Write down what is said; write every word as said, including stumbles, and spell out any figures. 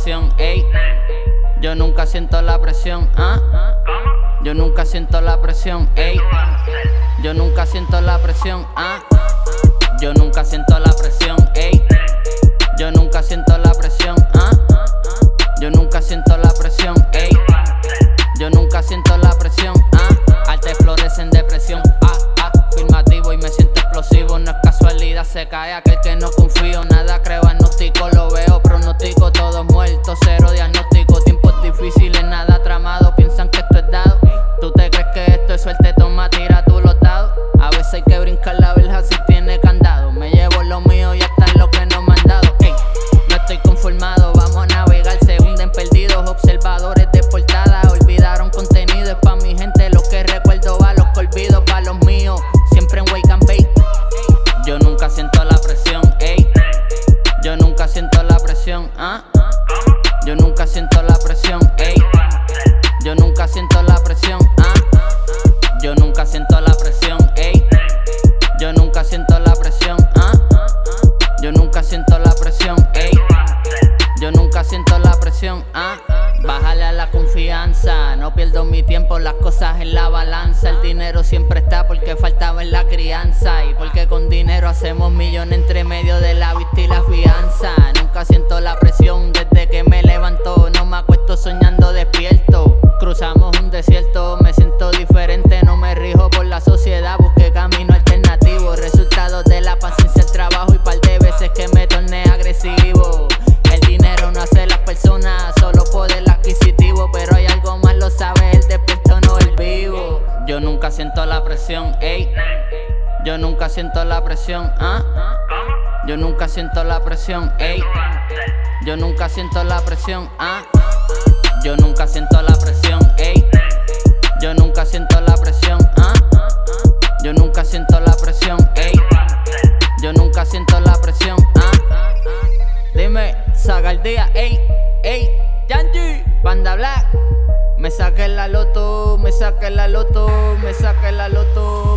presión, ey. Yo nunca siento la presión, ah. Yo nunca siento la presión, ey. Yo nunca siento la presión, ah. Yo nunca siento la presión, ey. Yo nunca siento la presión, ah. Yo nunca siento la presión, ey. Yo nunca siento la presión, ah. Arte florece en depresión, ah, ah. Afirmativo y me siento explosivo. No es casualidad, se cae aquel que no confío. Nada creo, agnóstico, lo veo, pronostico. Todos muertos, cero diagnóstico. Tiempos difíciles, nada tramado. Piensan que esto es dado. ¿Tú te crees que esto es suerte? Toma, tira tú los dados. A veces hay que brincar la verja si tiene candado. Me llevo lo mío y hasta lo que no me han dado. Ey, no estoy conformado, vamos a navegar. Se hunden perdidos, observadores de portada. Olvidaron contenido, es pa' mi gente. Lo que recuerdo va, los que olvido pa' los míos. Siempre en Wake and Bake. Yo nunca siento la presión, ey. Yo nunca siento la presión, ah. Yo nunca siento la presión, ey. Yo nunca siento la presión, ah. Yo nunca siento la presión, ey. Yo nunca siento la presión, ah. Yo nunca siento la presión, ey. Yo nunca siento la presión, ah. Bájale a la confianza, no pierdo mi tiempo, las cosas en la balanza. El dinero siempre está porque faltaba en la crianza. Y porque con dinero hacemos millones entre medio de la vista y la fianza. Nunca siento la presión desde que me levanto. No me acuesto soñando despierto. Cruzamos un desierto, me siento diferente. No me rijo por la sociedad, busqué camino alternativo. Resultados de la paciencia, el trabajo y par de veces que me torné agresivo. El dinero no hace las personas, solo poder adquisitivo. Pero hay algo más, lo sabes, el despierto no el vivo. Yo nunca siento la presión, ey. Yo nunca siento la presión, ah. Yo nunca siento la presión, ey. Yo nunca siento la presión, ah. Yo nunca siento la presión, ey. Yo nunca siento la presión, ah. Yo nunca siento la presión, ey. Yo nunca siento la presión, ah. Dime, saca el día, ey, ey, Yanji, Banda Black. Me saqué la loto, me saqué la loto, me saqué la loto.